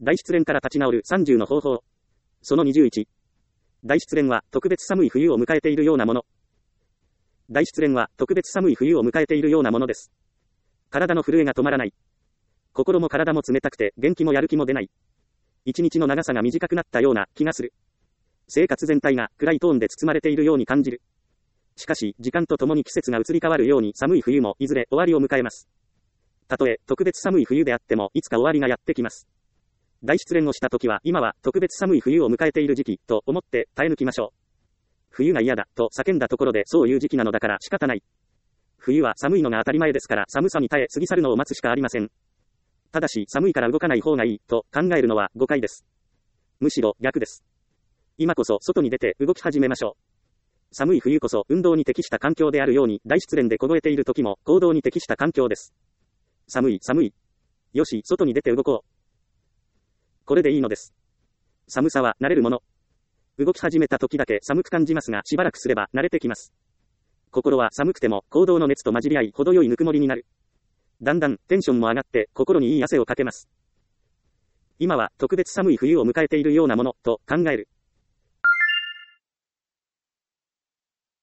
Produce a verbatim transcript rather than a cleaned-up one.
大失恋から立ち直るさんじゅうの方法。そのにじゅういち。大失恋は特別寒い冬を迎えているようなもの。大失恋は特別寒い冬を迎えているようなものです。体の震えが止まらない。心も体も冷たくて元気もやる気も出ない。一日の長さが短くなったような気がする。生活全体が暗いトーンで包まれているように感じる。しかし、時間とともに季節が移り変わるように寒い冬もいずれ終わりを迎えます。たとえ特別寒い冬であってもいつか終わりがやってきます。大失恋をした時は今は特別寒い冬を迎えている時期と思って耐え抜きましょう。冬が嫌だと叫んだところでそういう時期なのだから仕方ない。冬は寒いのが当たり前ですから寒さに耐え過ぎ去るのを待つしかありません。ただし寒いから動かない方がいいと考えるのは誤解です。むしろ逆です。今こそ外に出て動き始めましょう。寒い冬こそ運動に適した環境であるように大失恋で凍えている時も行動に適した環境です。寒い寒い。よし、外に出て動こう。これでいいのです。寒さは慣れるもの。動き始めた時だけ寒く感じますがしばらくすれば慣れてきます。心は寒くても行動の熱と混じり合い程よいぬくもりになる。だんだんテンションも上がって心にいい汗をかけます。今は特別寒い冬を迎えているようなものと考える。